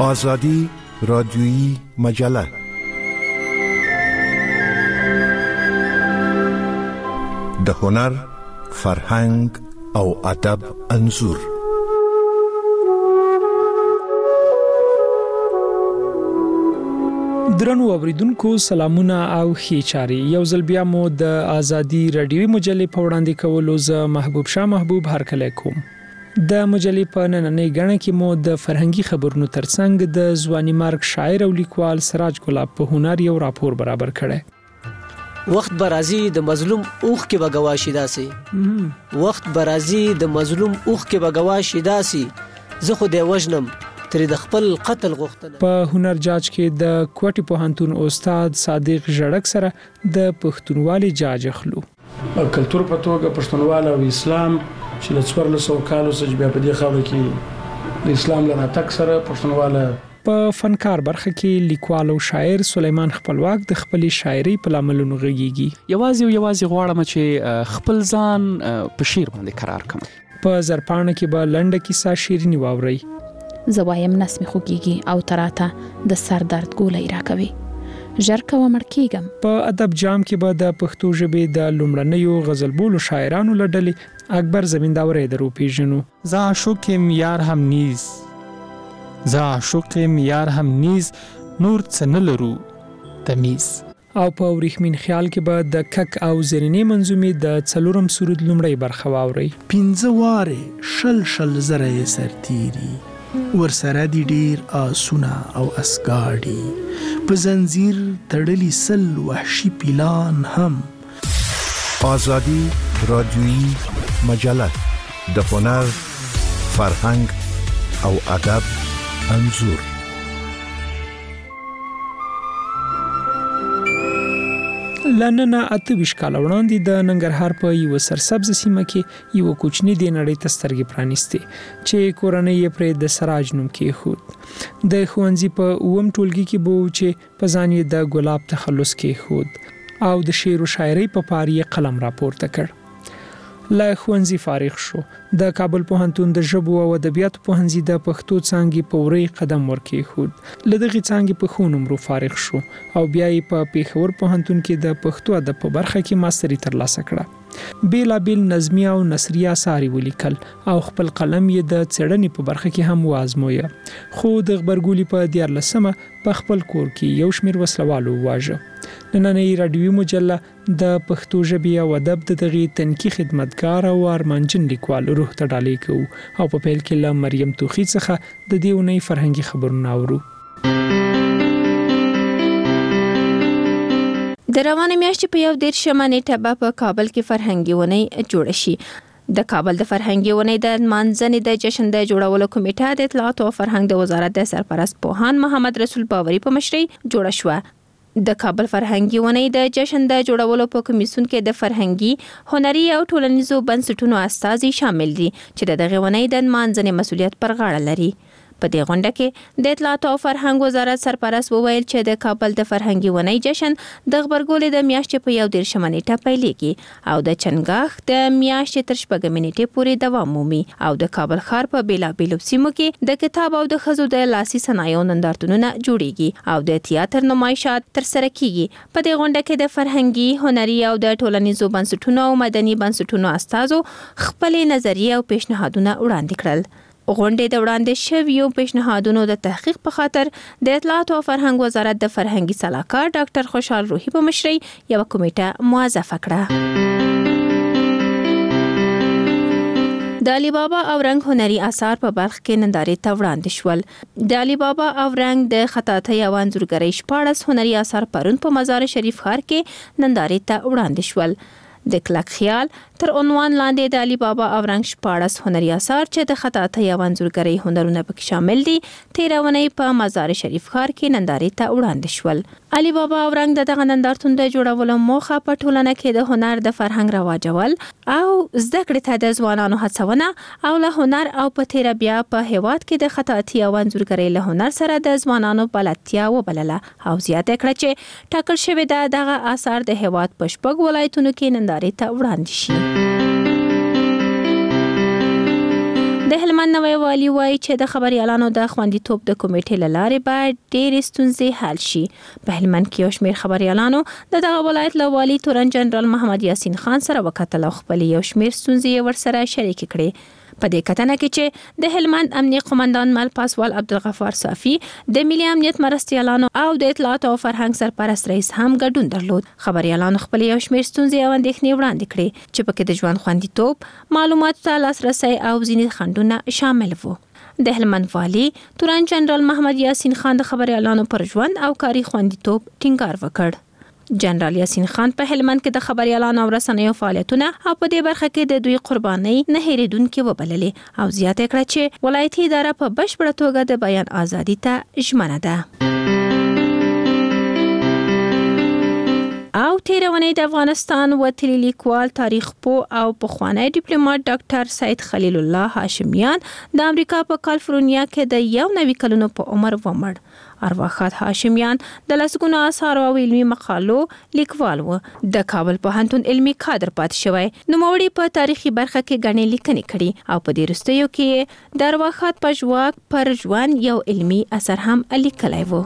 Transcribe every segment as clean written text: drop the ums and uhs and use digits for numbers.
آزادی رادیویی مجله. د هنر، فرهنګ او ادب انځور. درنو اوریدونکو سلامونه او ښه چاري. یو ځل بیا مو د آزادی رادیویی مجلې په وړاندې کولو زه محبوب شاه محبوب هرکلی کوم. د مجلې په نننۍ غاڼه کې مو د فرهنګي خبرونو ترڅنګ د ځواني مرګ شاعر او لیکوال سراج ګلاب په هنر یو راپور برابر کړی. وخت برازي د مظلوم اوخ کې بغواشي داسي. وخت برازي د مظلوم اوخ کې بغواشي داسي. زه خو د وژنم تر د خپل قتل غوښتنه. په هنر جاج کې د کوټي پوهنتون استاد صادق ژړک سره د پښتونوالي جاج اخلو. کلتور په توګه پښتونواله او اسلام چې له 1400 کالو څخه بیا په دې خاوره کې د اسلام له راتګ سره پښتونواله په فنکار برخه کې لیکوال او شاعر سلیمان خپلواک د خپل شاعري په لاملونو غږیږي. یوازې غواړم چې خپل ځان په شعر باندې قرار کړم. په زرپانه کې به لنډه کیسه شیرینی واوري. زوایم نسمه خوږیږي او تراته د سر درد ګولې راکوي. ژر کوم مرکیګم. په ادب جام کې به د پښتو ژبې د لومړنیو غزل بولو شاعرانو لړلې اکبر زمینداورې درو پیژنو. ز عاشقم یار هم نیز، ز عاشقم یار هم نیز، نور څه نه لرو تمیز. او په وریښمین خیال کې به د کک او زرینې منظومې د څلورم سرود لومړی برخه واوري. 15 واره شل زره سرتيري ورسره دي ډیر آسونه او اسګاډي په زنجیر تړلي سل وحشي پیلان هم. آزادی رادیویی مجله د هنر، فرهنګ او ادب انځور. لننه 28 کال وړاندې د ننګرهار په یو سرسبز سیمه کې یو کوچنی د نړۍ ته سترګې پرانیستي چې کورنۍ یې پر د سراج نوم کې خود د خوانزي په اوم ټولګي کې بو چې په ځان یې د ګلاب تخلص کې خود او د شعر او شاعري په پاری قلم راپورته کړ. لا خوانزي فارغ شو. د کابل پوهنتون د ژبو او ادبیاتو پوهنځي د پښتو څانګې په وری قدم ورکې خود لدغه څانګې په خو نمرو فارغ شو او بیا یې په پیښور پوهنتون کې د پښتو ادب په برخه کې ماستری ترلاسه کړه. بیلابیل نظمی او نثری اثار ولیکل او خپل قلم یې د څېړنې په برخه کې هم وازمویه. خو د خبرګولي په 14 په خپل کور کې یو شمېر وسلوالو واژه. نننۍ رادیویي مجله د پښتو ژبې او ادب د دغه تنقیح خدمتګار او ارمانجن لیکوال روح ته ډالۍ کوو او په پیل کې له مریم توخی څخه د دې ونې فرهنګي خبرونه اورو. د روانه میاشتې په 11 نیټه په کابل کې فرهنګي ونې جوړ شي. د کابل د فرهنګي ونې د مانځنې د جشن د جوړولو کمیټه د اطلاعات او فرهنګ د وزارت د سرپرست پوهان محمد رسول باوري په مشرۍ جوړه شوه. د کابل فرهنګي ونې د جشن د جوړولو په کمیسیون کې د فرهنګي، هنري او ټولنیزو بنسټونو استازي شامل دي چې دغه ونې د مانځنې مسولیت پر غاړه لري. په دې غونډه کې د اطلاعات او فرهنګ وزارت سرپرست وویل چې د کابل د فرهنګي ونې جشن د خبرګولې د میاشتې په 11 نیټه پیلېږي او د چنګاښ د میاشتې تر 6 نیټې پورې دوام مومي او د کابل ښار په بیلابیلو سیمو کې د کتاب او د ښځو د لاسي صنایعو نندارتونونه جوړیږي او د تیاتر نمایشات ترسره کیږي. په دې غونډه کې د فرهنګي، هنري او د ټولنیزو بنسټونو او مدني بنسټونو استازو خپل نظریه او پیشنهادونه وړاندې کړل. غونډې د وړاندې شویو پیشنهادونو د تحقیق په خاطر د اطلاعات او فرهنګ وزارت د فرهنګي صلاحکار ډاکټر خوشحال روحي په مشرۍ یو کمیټه موظفه کړه. د علي بابا او رنګ هنري آثار په بلخ کې نندارې ته وړاندې شول. د علي بابا او رنګ د خطاطۍ او انځورګرۍ 14 هنري آثار پرون په مزار شریف ښار کې نندارې ته وړاندې شول. د کلک خیال تر عنوان لاندې د علي بابا او رنګ 14 هنري آثار چې د خطاطۍ او انځورګرۍ هنرونه پکې شامل دي 13 ونې په مزار شریف ښار کې نندارې ته وړاندې شول. علي بابا او رنګ دغه نندارتون د جوړولو موخه په ټولنه کې د هنر د فرهنګ رواجول او زده کړې ته د ځوانانو هڅونه او له هنر او په تیر بیا په هیواد کې د خطاطۍ او انځورګرۍ له هنر سره د ځوانانو بلدتیا وبلله او زیاته کړه چې ټاکل شوی دغه آثار د هیواد په شپږ ولایتونو کې نندارې ته وړاندې شي. د د هلمند نوی والی وایي چې د خبريالانو د خوندیتوب د کمیټې له لارې باید ډېرې ستونزې حل شي. په هلمند کې یو شمېر خبريالانو د دغه ولایت له والي تورن جنرال محمد یاسین خان سره وکتل او خپل یو شمېر ستونزې ورسره شریک کړې. په دې کتنه کې چې د هلمند امنیه قومندان مل پاسوال عبدالغفار صافي د ملي امنیت مرستیالانو او د اطلاعات او فرهنګ سرپرست رئیس هم ګډون درلود. خبريالانو خپل یو شمېر ستونزې او اندېښنې وړاندې کړې چې پکې د ژوند خوندیتوب، معلوماتو ته لاسرسی او ځینې خنډونه شامل وو. د هلمند والي تورن جنرال محمد یاسین خان د خبريالانو پر ژوند او کاري خوندیتوب ټینګار وکړ. جنرال یاسین خان په هلمند کې د خبريالانو او رسنیو فعالیتونه او په دې برخه کې د دوی قربانۍ نه هېریدونکې وبللې او زیاته کړه چې ولایتي اداره په بشپړه توګه د بیان ازادي ته ژمنه ده. او تیرونی د افغانستان وتلی لیکوال، تاریخ پوه او پخوانی ډیپلوماټ ډاکټر سید خلیل الله هاشمیان د امریکا په کالیفورنیا کې د 91 کلونو په عمر ومړ. ارواښاد هاشمیان د لسګونو آثارو او علمي مقالو لیکوال و. د کابل پوهنتون علمي کادر پاتې شوی. نوموړي په تاریخي برخه کې غني لیکنې کړي او په دې وروستیو کې د ارواښاد په ژواک پر ژوند یو علمي اثر هم لیکلی و.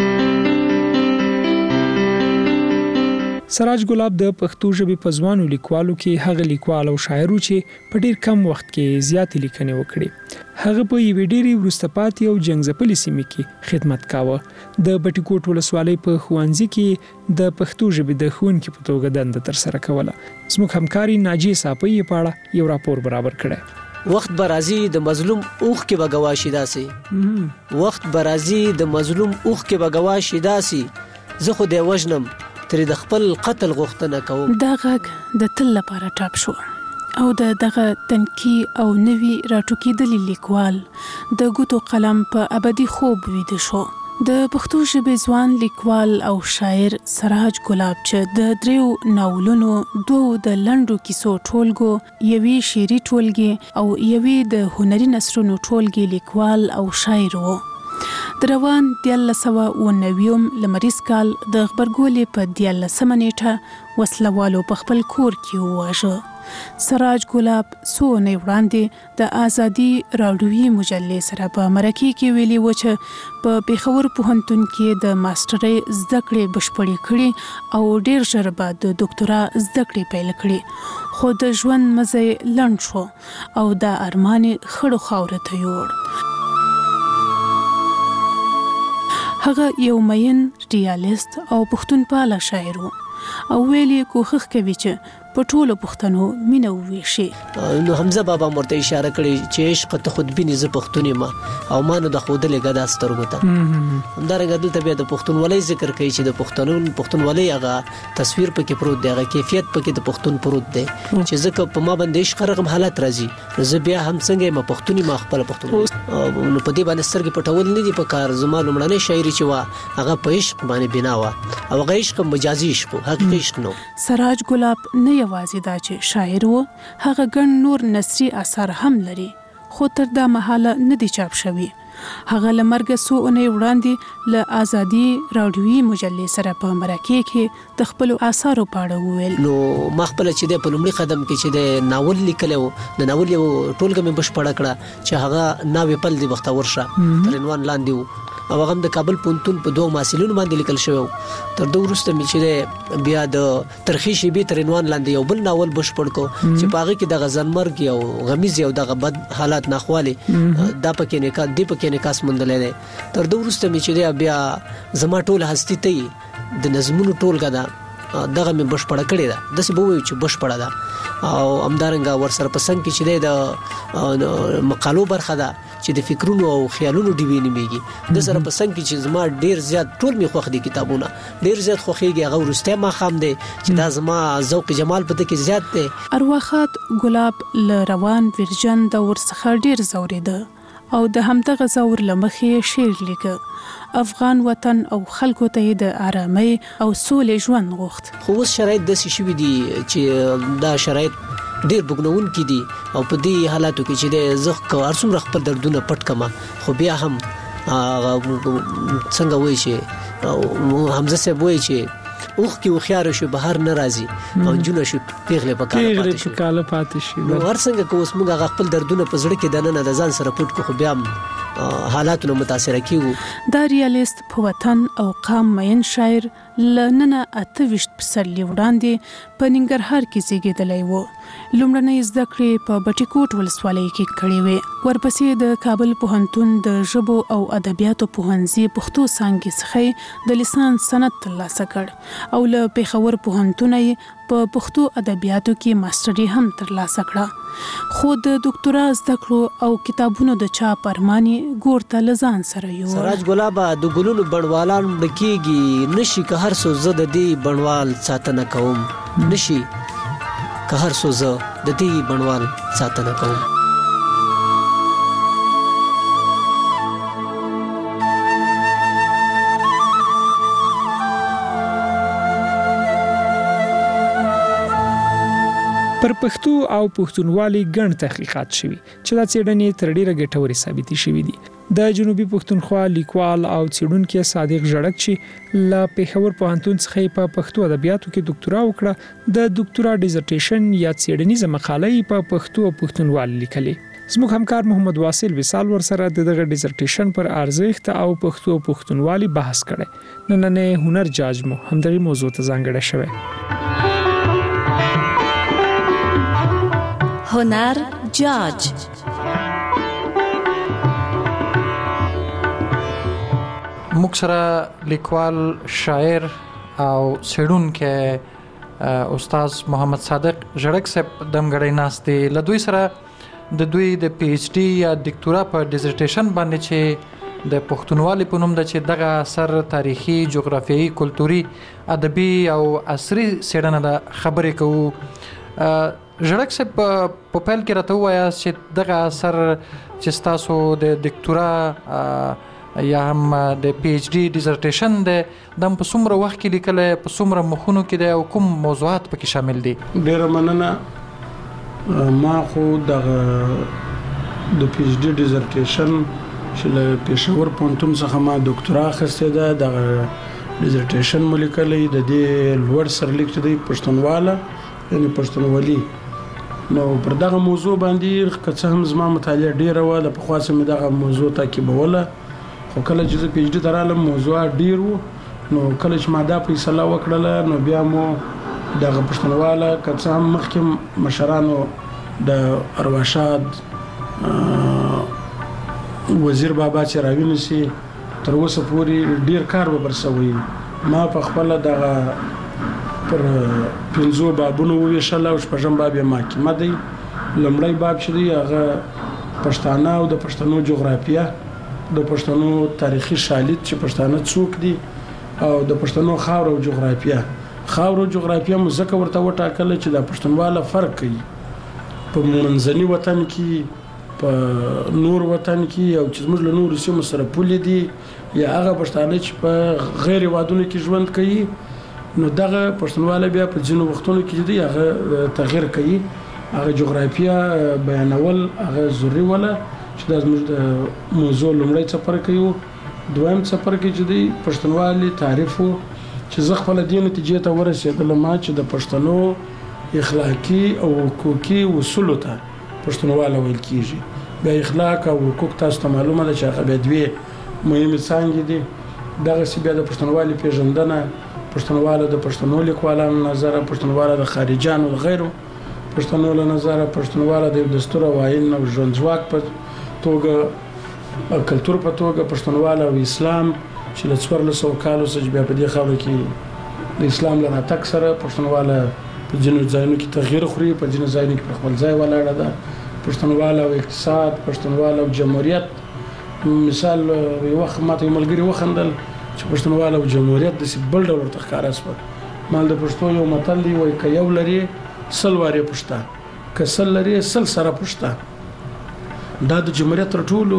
سراج ګلاب د پښتو ژبې په ځوانو لیکوالو کې هغه لیکوال او شاعر چې په ډیر کم وخت کې زیاتې لیکنې وکړې. هغه په یوې ډېرې وروسته پاتې او جنګ ځپلې سیمې کې خدمت کاوه. د بټي کوټ ولسوالۍ په ښوونځي کې د پښتو ژبې د ښوونکي په توګه دنده ترسره کوله. زموږ همکاري ناجیه صافی په اړه یو راپور برابر کړی. وخت برازي د مظلوم اوخ کې بغواشي داسي وخت برازي د مظلوم اوخ کې بغواشي داسي زه خو دې وژنم تر د خپل قتل غوښتنه کوم. دا غږ د تل لپاره ټاپ شو او دغه تنکی او نوی راټوکېدلي لیکوال د ګوتو قلم په ابدي خوب ویده شو. د پښتو ژبې ځوان لیکوال او شاعر سراج ګلاب چې د 3 ناولونو 2 د لنډو کیسو ټولګو، یوې شعري ټولګې او یوې د هنري نثرونو ټولګې لیکوال او شاعر و. د روان 1990 لمریز کال د خبرګولې په 14 نیټه وسلوالو په خپل کور کې وواژه. سراج ګلاب څو نه وړاندې د آزادي راډیوي مجلې سره په مرکه کې ویلي و چې په پیښور پوهنتون کې د ماسترۍ زده کړې بشپړې کړې او ډیر ژر به د ډاکټرا زده کړې پیل کړې، خو د ژوند مزه لنډ شو او د ارمان خړو خاورې ته یوړ. هغه یو مین ریالیست او پښتونپاله شاعر و او ویلي کوښښ کوي چې په ټولو پښتنو مینه وویشي. نو حمزه بابا مرته اشاره کړې چې عشق ته خودبیني ز پښتوني ما او ما نو د خودلې غدا سترګو ته همدارنګه دلته بیا د پښتونولۍ ذکر کوي چې د پښتونولۍ هغه تصویر پکې پروت دی، هغه کیفیت پکې د پښتون پروت دی چې ځکه په ما باندې عشق رقم حالت راځي زه بیا هم څنګه ما پښتوني ما خپل پښتون نو په دې باندې سترګې پټول نه دي په کار. زما لومړنۍ شاعري چې وا هغه په عشق باندې بنا وا او هغه عشق مجازي عشق حقیقي عشق نو. سراج ګلاب نه یوازې دا چې شاعر و، هغه ګڼ نور نثري اثار هم لري خو تر دا مهاله نه دي چاپ شوي. هغه له مرګه څو اونۍ وړاندې له آزادي راډیوي مجلې سره په مرکه کې د خپلو اثارو په اړه وویل. نو ما خپل چې د په لومړي قدم کې چې د ناول لیکلو د ناول یو ټولګه مې بشپړه کړه چې هغه ناوې پل دی وخت ورشه تر عنوان لاندې و او هغه د کابل پوهنتون په 2 محصلینو باندې لیکل شوی. تر دوه وروسته مې چې بیا د ترخیشي به تر عنوان لاندې یو بل ناول بشپړ کو چې په هغه کې د غزنمرګ یو غمیز یو د بد حالات ناخوالي دا پکې نه کا دی پکې نه کاس مندلې ده. تر دوه وروسته مې چې بیا زما ټول هستی ته د نظمونو ټولګه ده دغه مې بشپړه کړې ده داسې به وایو چې بشپړه ده او همدارنګه ورسره پسند کې چې د مقالو برخه ده چې د فکرونو او خیالونو ډیوی نیمیږي د سره پسند کې چې زما ډیر زیات ټول می خوښ دي کتابونه ډیر زیات خوښيږي هغه ورسته ما خام دي چې دا زما ذوق جمال پته کې زیات دي. ارواښاد ګلاب ل روان ورجن د ورڅخه ډیر زوريده او د همدغه زور لمخې شعر لیکه. افغان وطن او خلکو ته د آرامۍ او سولې ژوند غوښت. خو اوس شرایط داسې شوي دي چې دا شرایط ډیر بګنونکي دي او په دې حالاتو کې چې د زخ ارسوم خپل دردونه پټ کما خو بیا هم څنګه وایي چې حمزه صاحب وایي چې اوخ کې وخيار شو بهر نه راځي او جنونه شو پیغله په کاله پاتې شي نو ورڅنګه که اوس موږ خپل دردونه په زړه کې دنه د ځان سره پټ کو بیا حالاتونو متاثر کیږو. دا ریالیست په وطن او قام مین شاعر لننه 28 پسرلی وړاندې په ننګرهار کې زیږیدلی و. لومړنۍ زده کړې په بټي کوټ ولسوالۍ کې کړې وې. ورپسې د کابل پوهنتون د ژبو او ادبیاتو پوهنځي پښتو څانګې څخه د لیسانس سند ترلاسه کړ او له پېښور پوهنتون په پښتو ادبیاتو کې ماستري هم ترلاسه کړه. خو د ډاکټرا زده کړو او کتابونو د چاپ ارماني ګورته لزان سره یو. سراج ګلابا د ګلونو بڼوالان مړکیږي نشي که هر څو زه د دې بڼوال ساتنه کوم نشي که هر څو زه د دې بڼوال ساتنه کوم. پر پښتو او پښتونولي ګڼ تحقیقات شوي چې دا څېړنې تر ډیره ګټورې ثابتې شوي دي. د جنوبي پښتونخوا لیکوال او څېړونکی صادق ژړک چې له پېښور پوهنتون څخه په پښتو ادبیاتو کې ډاکټرا وکړه د ډاکټرا ډیزرټیشن یا څېړنیزه مقاله په پښتو او پښتونولي لیکلې. زموږ همکار محمد واصل وصال ورسره دغه ډیزرټیشن پر ارزښت او پښتو او پښتونولي بحث کړي. نننې هنر جاج مو همدغه موضوع ته ځانګړی شوی. هنر جاج موږ سره لیکوال شاعر او څېړونکی استاد محمد صادق ژړک صاحب دمګړی ناست دی. له دوی سره د دوی د پی ایچ ډي یا ډاکټرا په ډیزرټیشن باندې چې د پښتونولي په نوم د چې دغه اثر تاریخي جغرافیایي کلتوري ادبي او عصري څېړنه د خبرې کوو. ژړک صاحب په پیل کې راته ووایاست چې دغه اثر چې تاسو د ډاکټرا یا هم د پی ایچ ډي ډیزرټیشن دی دا په څومره وخت کې لیکلی په څومره مخونو کې دی او کوم موضوعات پکې شامل دي؟ ډېره مننه. ما خو دغه د پی ایچ ډي ډیزرټیشن چې له پېښور پوهنتون څخه ما ډاکټرا اخیستې ده دغه ډیزرټیشن مو لیکلی د دې لوړ سرلیک دی پښتونواله یعنې پښتونولي. نو پر دغه موضوع باندې که څه هم زما مطالعه ډیره وه د پخوا څخه مې دغه موضوع تعقیبوله خو کله چې زه پی ایچ ډي ته رالم موضوع ډیر و نو کله چې ما دا فیصله وکړله نو بیا مو دغه پښتونواله که څه هم مخکې مشرانو د ارواښاد وزیر بابا چې راوینسي تر اوسه پورې ډیر کار به برسوي. ما په خپله دغه پر 5 بابونو وویشل او شپږم باب یې محکمه دی. لومړی باب چې دی هغه پښتانه او د پښتنو جغرافیه د پښتنو تاریخي شالید چې پښتانه څوک دي او د پښتنو خاور او جغرافیه. خاور او جغرافیه مو ځکه ورته وټاکله چې د پښتونواله فرق کوي په منځني وطن کې په نور وطن کې او چې زموږ له نورو سیمو سره پولې دي یا هغه پښتانه چې په غیر هیوادونو کې ژوند کوي نو دغه پښتونواله بیا په ځینو وختونو کې دی هغه تغییر کوي. هغه جغرافیه بیانول هغه ضروري ولا چې د زموږ د موضوع لومړی څپر کوي. دویم څپر کې چې دی پښتونوالي تعریف چې زه خپل د نتیجې ته ورسېدلم چې د پښتنو اخلاقی او حقوقي اصول ته پښتونواله ویل کیږي. بیا اخلاق او حقوق تاسو ته معلومه ده چې هغه به دوی مهمه څانګې دي. دغه سی بیا د پښتونوالي پیژندنه پښتونواله د پښتنو لیکوالانو نظر پښتونواله د خارجانو غیرو پښتنو له نظر پښتونواله د دستور او آئین او ژوندځواک په توګه کلتور په توګه پښتونواله او اسلام چې له 1400 کالو څخه بیا په دې خاوره کې د اسلام له راتګ سره پښتونواله په ځینو ځایونو کې تغییر خوري په ځینو ځایونو کې په خپل ځای ولاړه ده. پښتونواله او اقتصاد پښتونواله او جمهوریت مثال یو وخت ماته یو ملګری وخندل چې پښتونواله او جمهوریت د بل ډول ورته ښکاره شول. مال د پښتو یو متل دی وایي که یو لري سل وارې پښته که سل لري سل سره پښته. دا د جمهوریت تر ټولو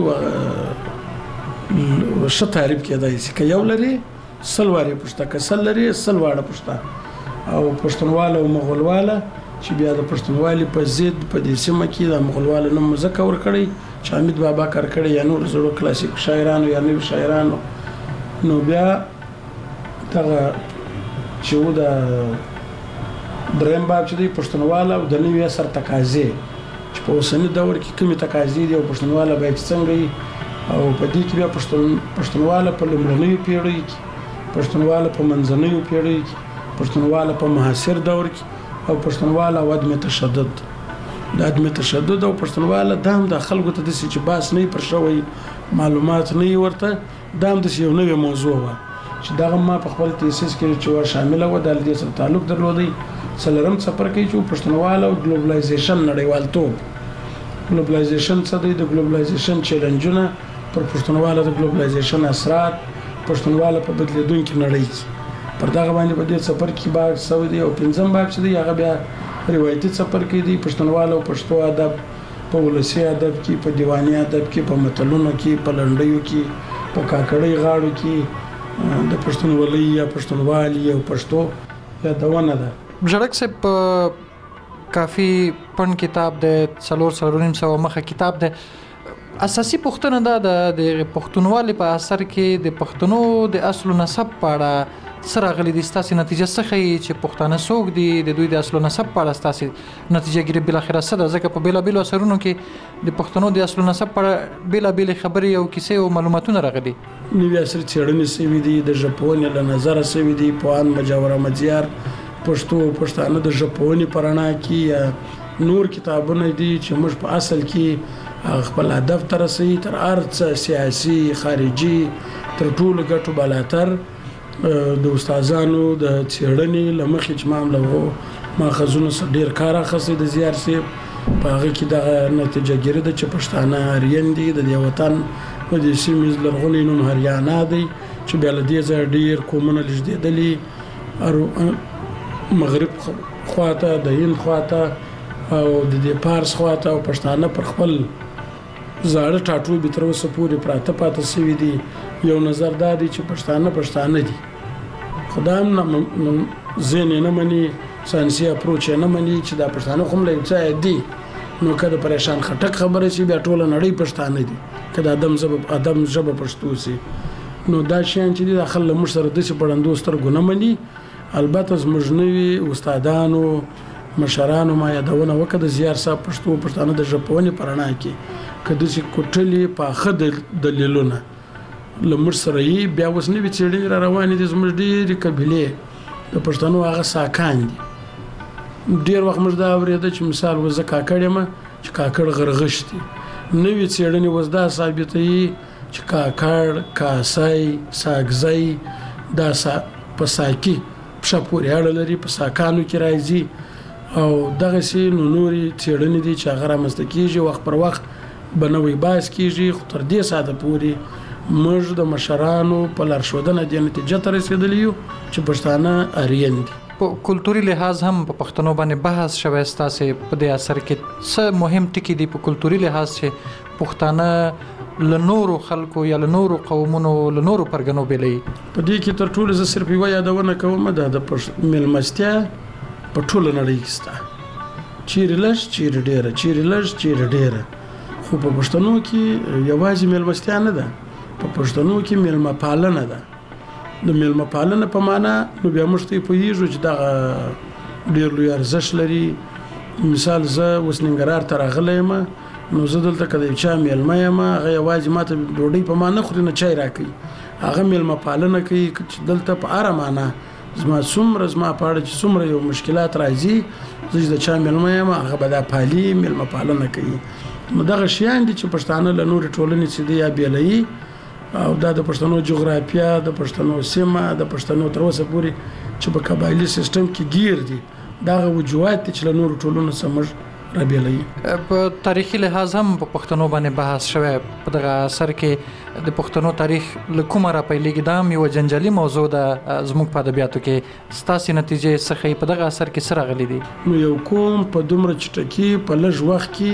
ښه تعریف کېدای شي که یو لري سل وارې پښته که سل لري سل واړه پښته. او پښتونواله او مغولواله چې بیا د پښتونوالي په ضد په دې سیمه کې د مغولواله نوم ځکه ورکړی چې حمید بابا کارکړی یا نور زړو کلاسیک شاعرانو یا نوي شاعرانو. نو بیا دغه چې و د دریم باب چې دی پښتونواله او د نوي عصر تقاضې چې په اوسني دور کې کومې تقاضې دي او پښتونواله باید څنګه وي او په دې کې بیا پښتونواله په لومړنیو پیړیو کې پښتونواله په منځنیو پیړیو کې پښتونواله په معاصر دور کې او پښتونواله او عدم تشدد د عدم تشدد او پښتونواله دام د خلکو ته د چې باس نه پر شوی معلومات نه ورته دام د یو نوې موضوع و چې دا ما په خپل تیسیس کې چې شامل و د دې سره تعلق درلودي څلورم څپر کې چې پښتونواله او ګلوبلایزیشن نړیوالتوب ګلوبلایزیشن څه دی د ګلوبلایزیشن چیلنجونه پر پښتونواله د ګلوبلایزیشن اثرات پښتونواله په بدلیدونکو نړۍ پر دغه باندې په دې څپر کې باغ سعودي او پنځم باغ چې دی هغه بیا روایتي څپر کې دی پښتونواله او پښتو ادب په ولسي ادب کې په دیواني ادب کې په متلونو کې په لنډیو کې په کاکړۍ غاړو کې د پښتونولۍ یا پښتونوالي او پښتو یادونه ده. ژړک صاحب کافي پن کتاب د 400 مخه کتاب ده. اساسي پوښتنه ده د پښتونوالي په اثر کې د پښتنو د اصل نسب په اړه سره غلي دي ستاسو نتیجه څه ښیي چې پښتانه څوک دي د دوی د اصل نسب په اړه ستاسو نتیجه ګیری بل اخره څه ده ځکه په بیلابیلو اثرونو کې د پښتنو د اصل نسب په اړه بیلابیل خبرې او کیسې او معلوماتونه راغلي. نوې اثر څېړنې سوي دي د ژبپوهنې له نظره سوي دي پوهان مجاور احمدزیار پښتو پښتانه د ژبپوهنې په رڼا کې یا نور کتابونه دي چې موږ په اصل کې خپل هدف ته رسوي تر ارڅ سیاسي خارجي تر ټولو ګټو بالاتر د استادانو د څېړنې لمخې چې معاملو ماخذونو سره ډیر کار اخیستی د زیار سیب په هغه کې د نتیجه ګیری د چې پښتانه اریان دي د دې وطن په دې سیمې لرغونی نوم هریانا دی چې بیا له دې ځای ډیر قومونه لږدېدلي مغرب خواته د هند خواته او د دې پارس خواته او پښتانه پر خپل زاړه ټاټوبي تر اوسه پورې پراته پاتې شوي دي. یو نظر دا دی چې پښتانه دي خدام زین نه مني ساينسي اپروچ نه مني چې دا پښتانه کوم له ځای دي نو کله پریشان خټک خبره شي بیا ټول نړۍ پښتانه دي کله ادم ژبه پښتو سي نو دا شین چې داخله موږ سره د څه پړندو سترګو نه مني. البته زموږ نوي استادانو مشرانو ما یادونه وکړه زیار صاحب پښتانه د ژبپوهنې پرانا کې کله چې کوټلې په خد دلیلونه لمر سره یې بیا اوس نه وچېړې را روانې دي زموږ ډېرې قبیلې د پښتنو هغه ساکان دي. ډېر وخت موږ دا اورېده چې مثال وزه کاکړ یم چې کاکړ غرغشتي نوې څېړنې اوس دا ثابتوي چې کاکړ کاسای ساګزی دا په ساکي پښه پورې اړه لري په ساکانو کې راځي او دغه سي نوري څېړنې دي چې هغه رامنځته کېږي وخت پر وخت بنوي باس کېږي خو تر دې ساده پورې موږ د مشرانو په لارښودنه د نتیجه ته رسیدلی یو چې پښتانه اریان دي. په کلتوري لحاظ هم په پښتنو باندې بحث شوی ستاسو په دې اثر کې څه مهم ټکي دي په کلتوري لحاظ چې پښتانه له نورو خلکو یا له نورو قومونو له نورو پرګنو بیلې په دې کې تر ټولو زه صرف یو یادونه کوم د ملمستیا په ټوله نړۍ کې ستا چیرې لږ چیرې ډېره چیرې لږ چیرې ډېره خو په پښتنو کې یوازې ملمستیا نه ده په پښتنو کې ملمه پالنه ده. د ملمه پالنه په معنا نو بیا موږ ته پوهیږو چې دا ډېر لوی ارزښت لري. مثال زه اوس ننګرهار ته راغلی یم نو زه دلته که د چا میلمه یم هغه یوازې ماته ډوډۍ په معنا خوري نه چای راکوي هغه میلمه پالنه کوي چې دلته په هره معنا زما په اړه چې څومره یو مشکلات راځي زه د چا میلمه یم هغه به دا پالي میلمه پالنه کوي. نو دغه شیان دي چې پښتانه له نورې ټولنې څخه دی یا بیلوي او دا د پښتنو جغرافیه د پښتنو سیمه د پښتنو تر اوسه پورې چې په قبایلی سیستم کې گیر دي دغه وجوهات چې له نورو ټولنو سره رابیلوي. په تاریخي لحاظ هم په پښتنو باندې بحث شوی په دغه اثر کې د پښتنو تاریخ له کومه راپیلېږي دا یو جنجالي موضوع ده زموږ په ادبیاتو کې ستاسو نتیجې څخه په دغه اثر کې سره غلي دي. نو یو کوم په دومره چټکی په لږ وخت کې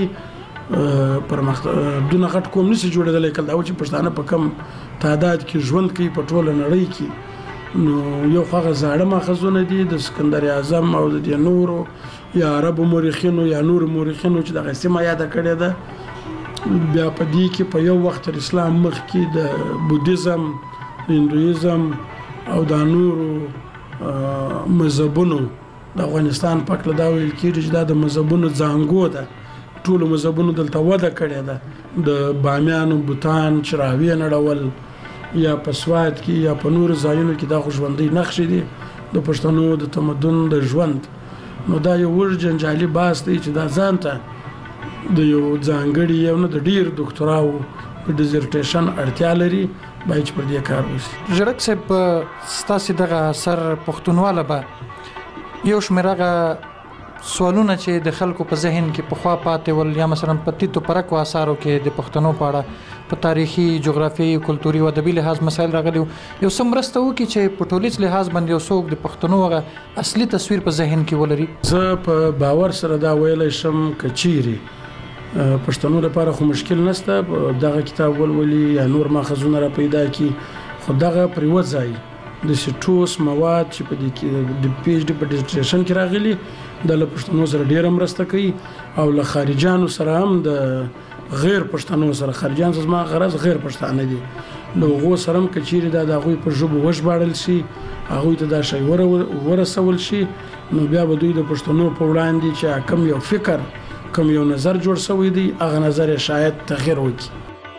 دونه غټ کوم نشي جوړېدلی کله او چې پښتانه په کم تعداد کې ژوند کوي په ټوله نړۍ کې نو یو هغه زاړه ماخذونه دي د اسکندر اعظم او د نورو یا عربو مورخینو یا نور مورخینو چې دغه سیمه یاد کړې ده بیا په دې کې په یو وخت اسلام مخ کې د بودیزم هندویزم او د نورو مذهبونو د افغانستان په کله دا ویل کېږي چې دا د مذهبونو ځانګو ده ټول مذهبونو دلته وده کړې ده د بامیانو بوتان چراوی نړول یا په سواد کې یا په نور ځایونو کې دا خوشبندۍ نقشې دي د پښتنو د تمدن د ژوند نو دا یو ور جنجالي باس دی چې دا ځانته د یو ځانګړي یو نه د ډیر ډاکټراو د ډیزرټیشن اړتیا لري باید پر دې کار وشي. ژړک صاحب ستاسو دغه اثر پښتونواله به یو شمیرغه سوالونه چې د خلکو په ذهن کې پخوا پاتې ول یا مثلا په تیتو پرکو اثارو کې د پښتنو په اړه په تاریخي جغرافیایي کلتوري او ادبي لحاظ مسایل راغلي یو سم مرسته وکړي چې په ټولیز لحاظ باندې یو څوک د پښتنو هغه اصلي تصویر په ذهن کې ولري. زه په باور سره دا ویلی شم کچيري پښتنو لپاره خو مشکل نشته دغه کتاب ولولي یا نور ماخذونه را پیدا کی خو دغه پریوځي د سټوس مواد چې په دې کې د پی ایچ ډي په ډیزرټیشن کې راغلي د پښتنو سره ډیره مرسته کوي او له خارجانو سره هم د غیر پښتنو سره خارجان زما غرض غیر پښتانه دي نو غو سره هم کچيري دا د غوي په ژبه وژباړل شي هغه ته دا شی ورسول شي نو بیا به دوی د پښتنو په وړاندې چې کم یو فکر کم یو نظر جوړ شوی دی هغه نظر شاید تغیر وکړي.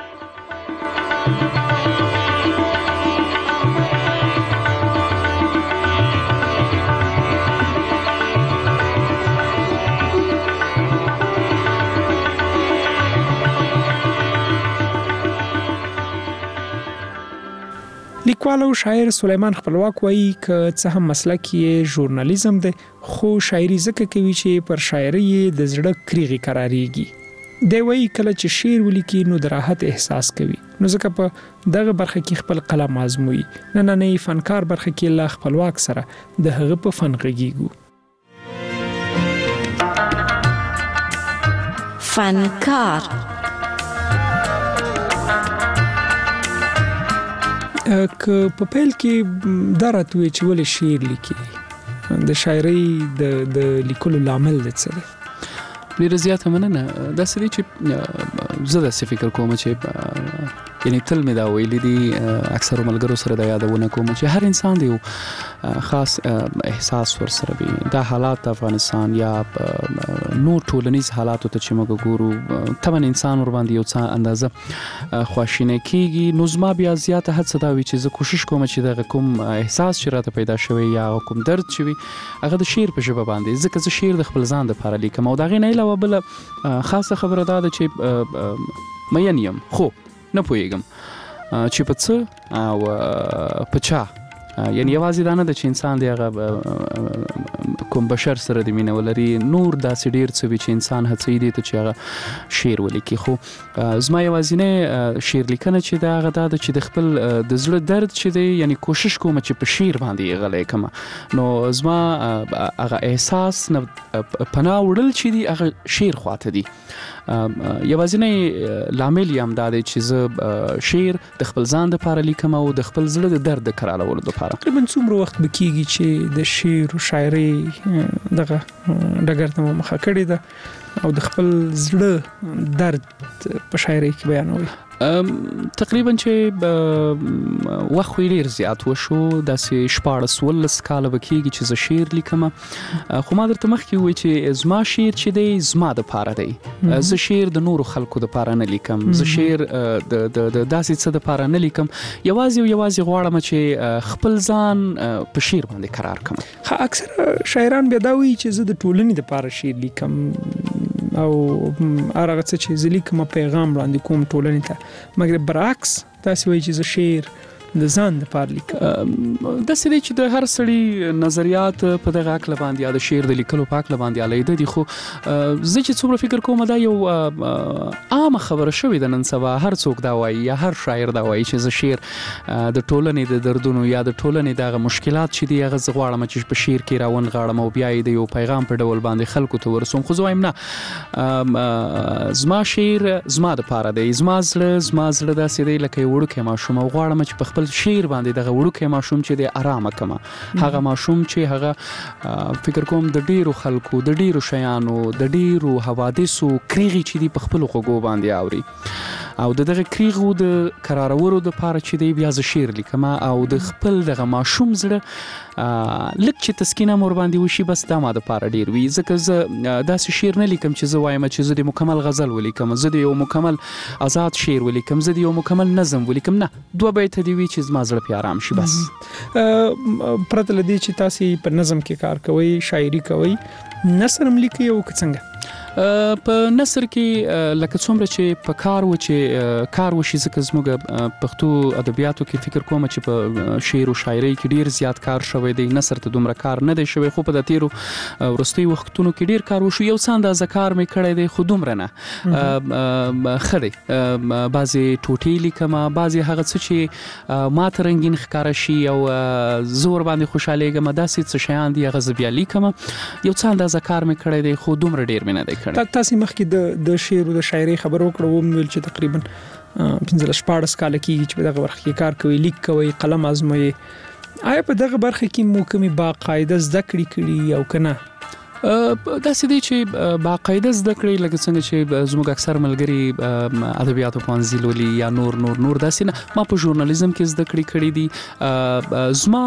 لیکوال او شاعر سلیمان خپلواک وایي ک څه هم مسلک یې ژورنالیزم دی خو شاعري ځکه کوي چې پر شاعري د زړه کریغي قراریږي. دی وایي کله چې شعر ولیکي نو د راحت احساس کوي نو ځکه په دغه برخه کې خپل قلم آزموي. نننې فنکار برخه کې لا خپلواک سره د هغه په فن غږیږو. فنکار که په پیل کې دا راتوي چې ولې شعر لیکي د شاعري د لیکلو لامل د څه دی؟ ډیره زیاته مننه. دا سړي چې زه داسې فکر کوم چې یعنی تل مې دا ویلي دي اکثر ملګرو سره دا یادونه کوم چې هر انسان دی خاص احساس ورسره وي. دا حالات افغانستان یا نور ټولنیز حالاتو ته چې موږ ګورو طبعا انسان ور باندې یو څه اندازه خواشینه کیږي نو زما بیا زیاته هڅه دا وي چې زه کوشش کوم چې دا کوم احساس چې راته پیدا شوی یا کوم درد چې وي هغه د شعر په ژبه باندې ځکه زه شعر د خپل ځان لپاره لیکم او دا غي نه علاوه بل خاصه خبره ده چې مېن یم خو نه پوهیږم چې په څه او په چا یعنی یوازې دا نه ده چې انسان دی هغه کوم بشر سره د مینه ولري نور داسې ډیر څه وي چې انسان هڅوي دی ته چې هغه شعر ولیکي. خو زما یوازینی شعر لیکنه چې دا هغه ده چې د خپل د زړه درد چې دی یعنی کوشش کوم چې په شعر باندې غلې کما نو زما هغه احساس نه پناه وړل چې دی هغه شعر خواته دی. یوازینی لامل یم دا دی چې زه شعر د خپل ځان لپاره لیکم او د خپل زړه د درد کرالولو لپاره. تقریبا څومره وخت بکیږي چې د شعر او شاعري دغه ډګر ته مخه کړی ده او د خپل زړه درد په شاعري کې بیانوي؟ تقریبا چې وخت ډیر زیات وشو داسې 14 کاله بکیږي چې زه شعر لیکم خو ما درته مخکې وی چې زما شعر چې دی زما د پاره دی زه شعر د نورو خلکو د پاره نه لیکم زه شعر د داسې څه د پاره نه لیکم یوازې غواړم چې خپل ځان په شعر باندې قرار کړم. اکثر شاعران بیا دا وایي چې زه د ټولنې د پاره شعر لیکم او هغه څه چې زه لیکم پیغام وړاندې کوم ټولنې ته مګر برعکس تاسو وایي چې زه شعر د ځان لپاره لیکم. د سړي چې د هر سړي نظریات په دغه عقل باندې یا د شعر د لیکلو په عقل باندې علیده دي خو زه چې څومره فکر کوم دا یو عام خبره شوې ده نن سبا هر څوک دا وایي یا هر شاعر دا وایي چې زه شعر د ټولنې د دردونو یا د ټولنې دغه مشکلات چې دی هغه غواړم چې په شعر کې راون غاړم او بیا د یو پیغام په ډول باندې خلکو ته ورسوم. خو زه وایم نه زما شعر زما د پاره دی زما زړه داسې دی لکه یو وړوکی ماشوم او غواړم چې په خپل شعر باندې دغه وړوکی ماشوم چې د آرامه کما هغه ماشوم چې هغه فکر کوم د ډیرو خلکو د ډیرو شیانو د ډیرو حوادثو کریغي چې دی په خپل غوګو باندې اوري او دغه کریغو د قرارورو د پاره چې دی بیا ز شعر لیکم او د خپل دغه ماشوم زړه لږ چې تسکین هم ورباندې وشي بس دا ما دپاره ډېر وي. ځکه زه داسې شعر نه لیکم چې زه وایم چې زه د مکمل غزل ولیکم، زه د یو مکمل آزاد شعر ولیکم، زه د یو مکمل نظم ولیکم. نه، 2 بیته دې وي چې زما زړه پې آرام شي بس. پرته له دې چې تاسې په نظم کې کار کوئ، شاعري کوئ، نثر هم لیکئ او که څنګه؟ په نثر کې لکه څومره چې په کار و چې کار وشي، ځکه زموږ پښتو ادبیاتو کې فکر کوم چې په شعر او شاعرۍ کې ډیر زیات کار شوی دی. نثر ته دومره کار نه دی شوی، خو په د تیرو وروستیو وختونو کې ډیر کار وشو. یو څه اندازه کار مې کړی دی، خو دومره نه ښه دی. بعضې ټوټې لیکم، بعضې هغه څه چې ما ته رنګین ښکاره شي او زه ورباندې خوشحالېږم، داسې څه شیان دي هغه زه بیا لیکم. یو څه اندازه کار مې کړی دی، خو دومره ډیر مې نه دی کړی. تاسې مخکې د شعر او د شاعرۍ خبر وکړو، ویل چې تقریبا 15-14 کاله کېږي چې په دغه برخه کې کار کوئ، لیک کوئ، قلم آزموئ. آیا په دغه برخه کې مو کومې باقاعده زده کړې کړي او که نه؟ داسې دی چې باقاعده زده کړې لکه څنګه چې زموږ اکثر ملګري ادبیاتو پوهنځي لولي یا نور داسې نه. ما په ژورنالیزم کې زده کړې کړې دي. زما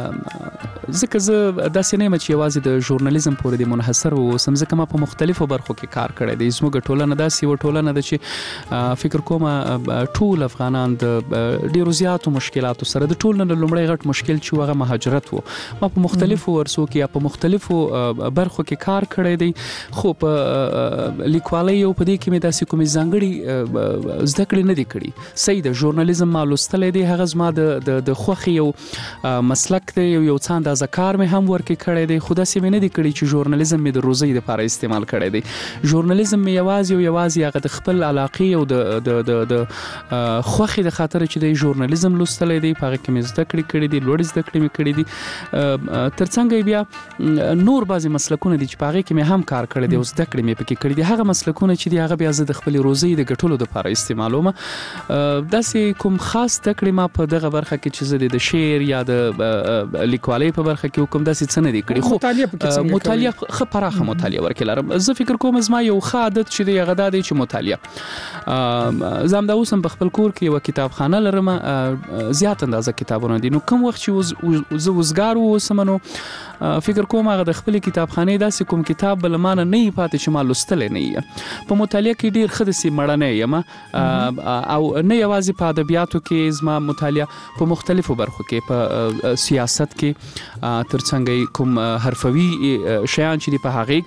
ځکه زه داسې نه یم چې یوازې د ژورنالیزم پورې د منحصر واوسم، ځکه ما په مختلفو برخو کې کار کړی دی. زموږ ټولنه داسې یوه ټولنه ده چې فکر کوم ټول افغانان د ډېرو زیاتو مشکلاتو سره، د ټولنې لومړی غټ مشکل چې هغه مهاجرت و. ما په مختلفو ورسو کې یا په مختلفو برخو کې کار کړی دی، خو په لیکوالۍ او په دې کې مې داسې کومې ځانګړي زده کړې نه دي کړي. صحیح ده، ژورنالیزم ما لوستلی دی، هغه زما د خوښې یو مسلک دی، یو څه اندازه کار مې هم ورکې کړی دی، خو داسې مې نه دي کړي چې ژورنالیزم مې د روزۍ دپاره استعمال کړی دی. ژورنالیزم مې یوازې هغه د خپل علاقې او د خوښې د خاطره چې د ژورنالیزم لوستلی دی، په هغه کې مې زده کړې کړي دي، لوړې زده کړې مې کړي دي. تر څنګه بیا نور بعضې مسلکونه دي چې په هغې کې مې هم کار کړی دی او زده کړې مې پکې کړي دي. هغه مسلکونه چې دي هغه بیا زه د خپلې روزۍ د ګټلو دپاره استعمالوم. داسې کوم خاص زده کړې ما په دغه برخه کې چې زه د شعر یا د لیکوالۍ په برخه کې وکړم داسې څه نه دي کړي. خو مطالعه ښه پراخه مطالعه ورکې لرم. زه فکر کوم زما یو ښه عادت چې دی هغه دا دی چې مطالعه. زه همدا اوس هم په خپل کور کې یوه کتابخانه لرم، زیات اندازه کتابونه دي. نو کوم وخت چې زه وزګار واوسم نو فکر کوم هغه د خپلې کتابخانې داسې کوم کتاب بل ما نه وي پاتې چې ما لوستلی نه یم. په مطالعه کې ډېر ښه داسې مړنی یم، او نه یوازې په ادبیاتو کې زما مطالعه په مختلفو برخو کې، په سیاست کې تر څنګه کوم حرفوي شیان چې دي په هغې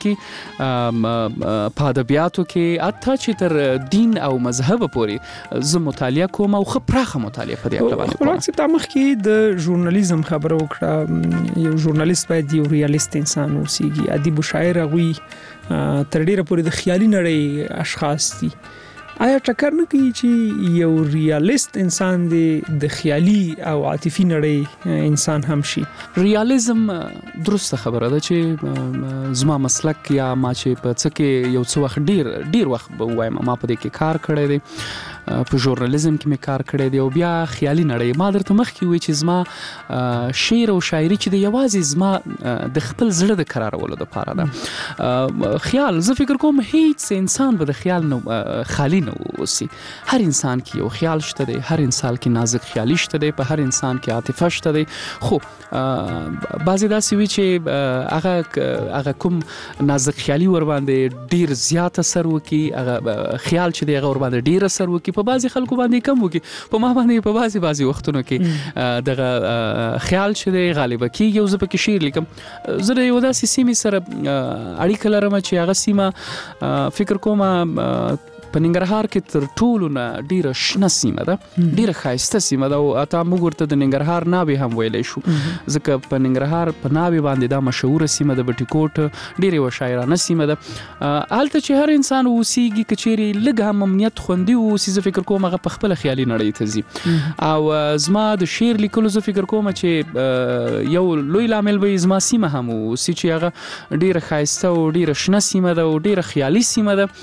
کې، په ادبیاتو کې، حتی چې تر دین او مذهب پورې زه مطالعه کوم او ښه پراخه مطالعه په دې اړه باندې کوم. خپلواک صاحب، تا مخکې د ژورنالیزم خبره وکړه. یو ژورنالیست باید یو ریالیست انسان اوسیږي. ادیب او شاعر هغوی تر ډیره پورې د خیالي نړۍ اشخاص دي. آیا ټکر نه کوي چې یو ریالیست انسان د خیالي او عاطفي نړۍ انسان هم شي؟ ریالیزم درسته خبره ده چې زما مسلک یا ما چې په څه کې یو څه وخت ډیر وخت به وایم ما په دې کې کار کړی دی، په ژورنالیزم کې مې کار کړی دی، او بیا خیالي نړۍ. ما درته مخکې وی چې زما شعر او شاعري چې دی یوازې زما د خپل زړه د قرارولو دپاره ده. خیال، زه فکر کوم هیڅ انسان به د خیال خالی نه اوسي. هر انسان کې یو خیال شته دی، هر انسان کې نازک خیالي شته دی، په هر انسان کې عاطفه شته دی. خو بعضې داسې وي چې هغه کوم نازک خیالي ورباندې ډیر زیات اثر وکړي، هغه خیال چې دی هغه ورباندې ډیر اثر وکړي، په بعضې خلکو باندې کم وکړي، په ما باندې په بعضې وختونو کې دغه خیال چې دی غالبه کېږي او زه پکې شعر لیکم. زه د یو داسې سیمې سره اړیکه لرم چې هغه سیمه فکر کوم په ننګرهار کې تر ټولو نه ډیره شنه سیمه ده، ډیره ښایسته سیمه ده، او حتی موږ ورته د ننګرهار ناوې هم ویلی شو، ځکه په ننګرهار په ناوې باندې دا مشهوره سیمه ده. بټي کوټ ډیره یوه شاعرانه سیمه ده. هلته چې هر انسان اوسیږي، که چیرې لږ هم امنیت خوندي واوسي، زه فکر کوم هغه په خپله خیالي نړۍ ته ځي. او زما د شعر لیکلو زه فکر کوم چې یو لوی لامل به زما سیمه هم اوسي چې هغه ډیره ښایسته او ډیره شنه سیمه ده او ډیره خیالي سیمه ده.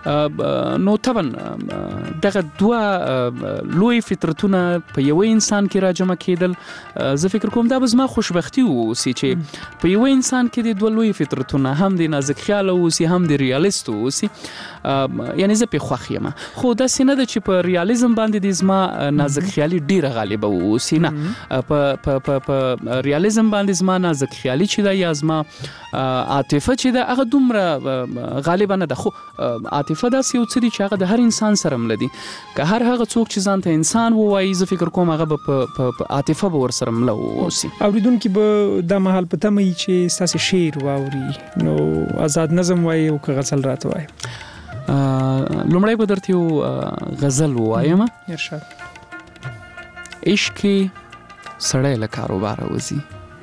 نو طبعا دغه دوه لوی فطرتونه په یو انسان کې راجمع کېدل، زه فکر کوم دا به زما خوشبختي اوسي چې په یو انسان کې د دوه لوی فطرتونه هم د نازک خیال اوسي هم د ریالیست اوسي. یعنی زه په خوښ یم، خو دا سینه ده چې په ریالیزم باندې د زما نازک خیالي ډیره غالبه اوسي. نه په ریالیزم باندې زما نازک خیالي چې دا یا زما عاطفه چې دا هغه دومره غالبا نه ده. خو عاطفه داسې یو څه دي چې هغه د هر انسان سره مله دي. که هر هغه څوک چې ځان ته انسان ووایي، زه فکر کوم هغه به په عاطفه به ورسره مله اوسي. اوریدونکي به دا مهال په تمه وي چې ستاسې شعر واوري، نو آزاد نظم وایي او که غزل راته وایي؟ لومړی به درته یو غزل ووایم. ارشاد. عشقي سړی له کاروباره وځي،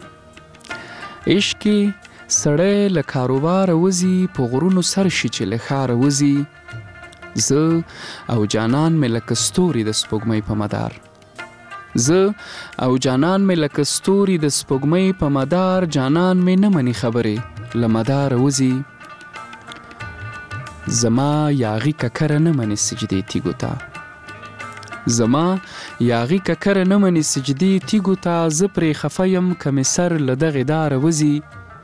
عشقي سړی له کاروباره وځي، په غرونو سر شي چې له ښاره وځي. زه او جانان مې لکه ستوري د سپوږمۍ په مدار، زه او جانان مې لکه ستوري د سپوږمۍ په مدار، جانان مې نه مني خبرې له مداره وځي. زما یاغي ککره نه مني سجدې تیګو ته، زما یاغي ککره نه مني سجدې تیګو ته، زه پرې خفه یم که مې سر له دغې داره وځي.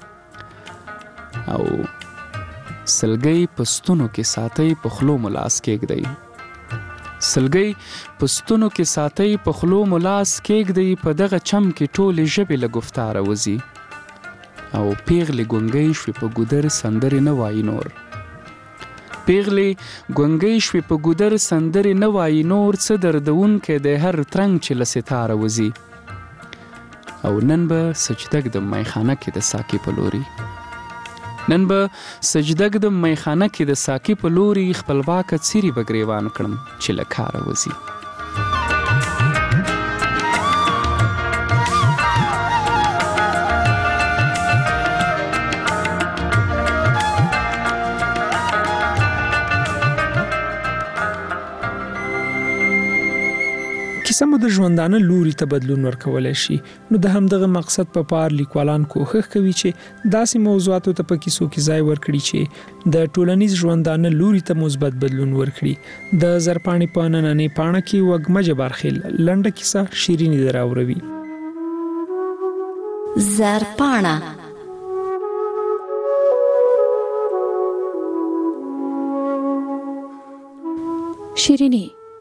او سلګۍ په ستونو کې ساتئ په خلو مو لاس کېږدئ، سلګۍ په ستونو کې ساتئ په خلو مو لاس کېږدئ، په دغه چم کې ټولې ژبې له گفتاره وځي. او پیغلې ګونګۍ شوې په ګودر سندرې نه وایي نور، پیغلې ګونګۍ شوې په ګودر سندرې نه وایي نور، څه دردونکی دی هر ترنګ چې له ستاره وځي. او نن به سجده ږدم میخانه کې د ساقي په لوري، نن به سجده ږدم میخانه کې د ساقي په لوري، خپلواکه څیرې به ګریوان کړم چې له کاره وځي. کیسه مو د ژوندانه لوري ته بدلون ورکولای شي، نو د همدغه مقصد په پار لیکوالان کوښښ کوي چې داسې موضوعاتو ته په کیسو کې ځای ورکړي چې د ټولنیز ژوندانه لوري ته مثبت بدلون ورکړي. د زرپاڼې په نننۍ پاڼه کې وږمه جبارخیل لنډه کیسه شیریني دراوروي. زرپاڼه شیرینی.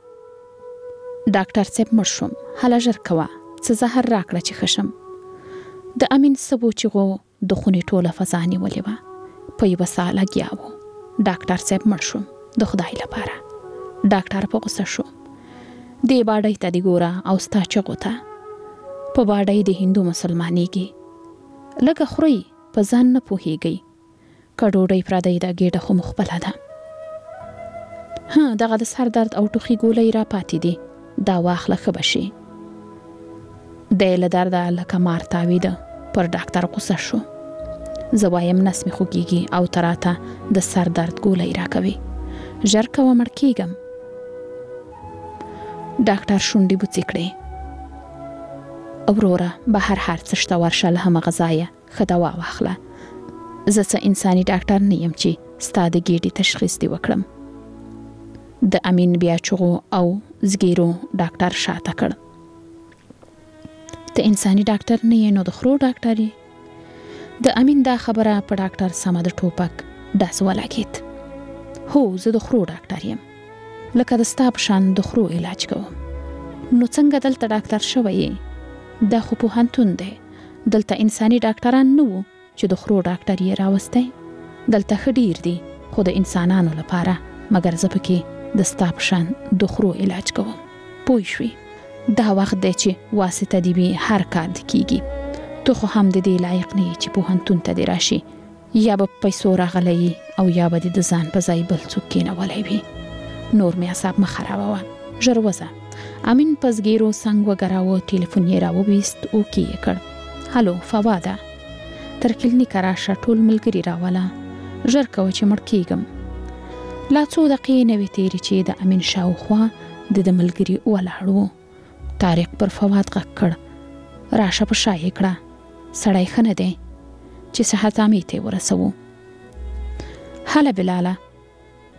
ډاکټر صاحب مړ شوم، هله ژر کوه څه زهر راکړه چې ښه شم. د امین سبو چیغو د خونې ټوله فضا نیولې وه، په یوه ساه لګیا و. ډاکټر صاحب مړ شوم د خدای لپاره. ډاکټر په غوسه شو. دې باډۍ ته دې ګوره او ستا چغو ته. په باډۍ د هندو مسلمانېږي، لږه خورئ په ځان نه پوهېږئ، که ډوډۍ پردۍ ده ګېډه خو مو خپله ده. دغه د سر درد او ټوخي ګولۍ را پاتې دي، دا واخله ښه به شي. دی له درده لکه مار تاویده. پر ډاکټر غوسه شو. زه وایم نس مې خوږېږي او ته راته د سر درد ګولۍ راکوي، ژر کوه مړ کېږم. ډاکټر شونډې بوڅې کړې. وروره بهر هر څه شته، ورشه له همغه ځایه ښه دوا واخله. زه څه انساني ډاکټر نه یم چې ستا د ګېډې تشخیص دې وکړم. د امین بیا چغو او زګیرو ډاکټر شاته کړ. ته انساني ډاکټر نه یې نو د خرو ډاکټر یې. د امین دا خبره په ډاکټر سمه د ټوپک ډز ولګېد. هو زه د خرو ډاکټر یم، لکه د ستا په شان د خرو علاج کوم. نو څنګه دلته ډاکټر شوی یې؟ دا خو پوهنتون دی، دلته انساني ډاکټران نه وو چې د خرو ډاکټر یې راوستی. دلته ښه ډیر دي خو د انسانانو لپاره، مګر زه پکې د ستا په شان د خرو علاج کوم. پوه شوې؟ دا وخت دی چې واسطه دې وي هر کار دې کیږي. تو خو هم د دې لایق نه یې چې پوهنتون ته دې راشي، یا به پیسو راغلی او یا به دې د ځان په ځای بل څوک کېنولی وي. نور مې اعصاب مه خرابوه، ژر وځه. امین په زګیرو څنګ وګراوه، ټلیفون یې راوویست، اوکې یې کړ. هلو فواده، تر کلینیکه راشه، ټول ملګري راوله، ژر کوه چې مړ کېږم. لا څو دقیقې نه وې تېرې چې د امین شاوخوا د ملګري ولاړ و. طارق پر فواد غږ کړ، راشه په شا یې کړه، سړی ښه نه دی چې صحت عامې ته یې ورسوو. هله بلاله،